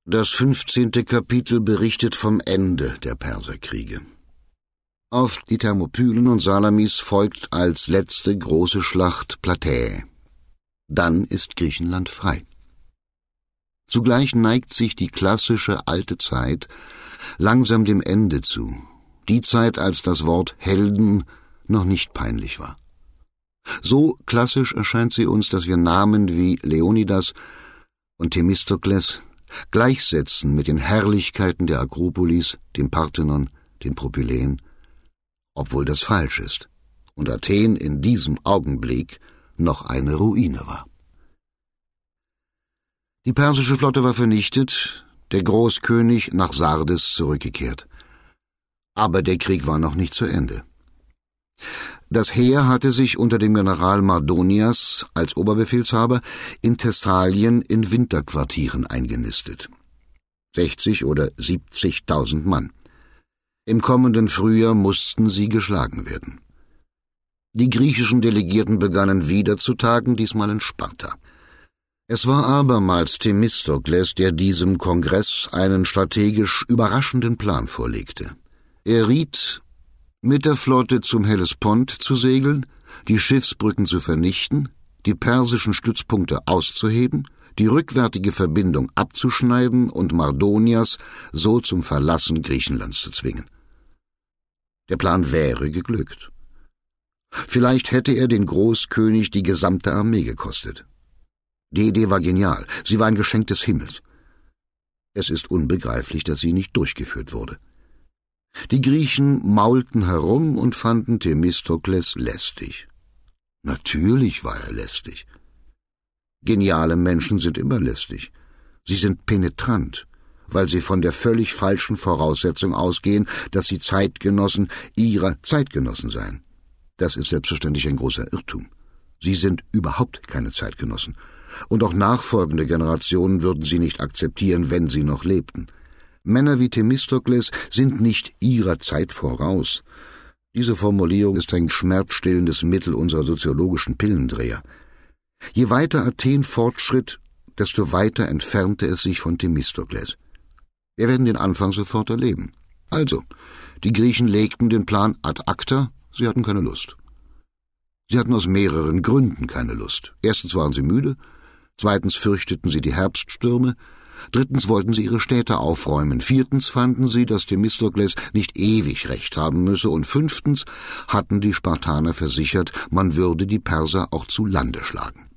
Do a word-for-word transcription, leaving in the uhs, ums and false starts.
Das fünfzehnte Kapitel berichtet vom Ende der Perserkriege. Auf die Thermopylen und Salamis folgt als letzte große Schlacht Platae. Dann ist Griechenland frei. Zugleich neigt sich die klassische alte Zeit langsam dem Ende zu, die Zeit, als das Wort Helden noch nicht peinlich war. So klassisch erscheint sie uns, dass wir Namen wie Leonidas und Themistokles gleichsetzen mit den Herrlichkeiten der Akropolis, dem Parthenon, den Propyläen, obwohl das falsch ist und Athen in diesem Augenblick noch eine Ruine war. Die persische Flotte war vernichtet, der Großkönig nach Sardes zurückgekehrt. Aber der Krieg war noch nicht zu Ende. Das Heer hatte sich unter dem General Mardonias als Oberbefehlshaber in Thessalien in Winterquartieren eingenistet. sechzig oder siebzigtausend Mann. Im kommenden Frühjahr mussten sie geschlagen werden. Die griechischen Delegierten begannen wieder zu tagen, diesmal in Sparta. Es war abermals Themistokles, der diesem Kongress einen strategisch überraschenden Plan vorlegte. Er riet, mit der Flotte zum Hellespont zu segeln, die Schiffsbrücken zu vernichten, die persischen Stützpunkte auszuheben, die rückwärtige Verbindung abzuschneiden und Mardonias so zum Verlassen Griechenlands zu zwingen. Der Plan wäre geglückt. Vielleicht hätte er den Großkönig die gesamte Armee gekostet. Die Idee war genial, sie war ein Geschenk des Himmels. Es ist unbegreiflich, dass sie nicht durchgeführt wurde. Die Griechen maulten herum und fanden Themistokles lästig. Natürlich war er lästig. Geniale Menschen sind immer lästig. Sie sind penetrant, weil sie von der völlig falschen Voraussetzung ausgehen, dass sie Zeitgenossen ihrer Zeitgenossen seien. Das ist selbstverständlich ein großer Irrtum. Sie sind überhaupt keine Zeitgenossen. Und auch nachfolgende Generationen würden sie nicht akzeptieren, wenn sie noch lebten. Männer wie Themistokles sind nicht ihrer Zeit voraus. Diese Formulierung ist ein schmerzstillendes Mittel unserer soziologischen Pillendreher. Je weiter Athen fortschritt, desto weiter entfernte es sich von Themistokles. Wir werden den Anfang sofort erleben. Also, die Griechen legten den Plan ad acta, sie hatten keine Lust. Sie hatten aus mehreren Gründen keine Lust. Erstens waren sie müde, zweitens fürchteten sie die Herbststürme, drittens wollten sie ihre Städte aufräumen, viertens fanden sie, dass Themistokles nicht ewig recht haben müsse, und fünftens hatten die Spartaner versichert, man würde die Perser auch zu Lande schlagen.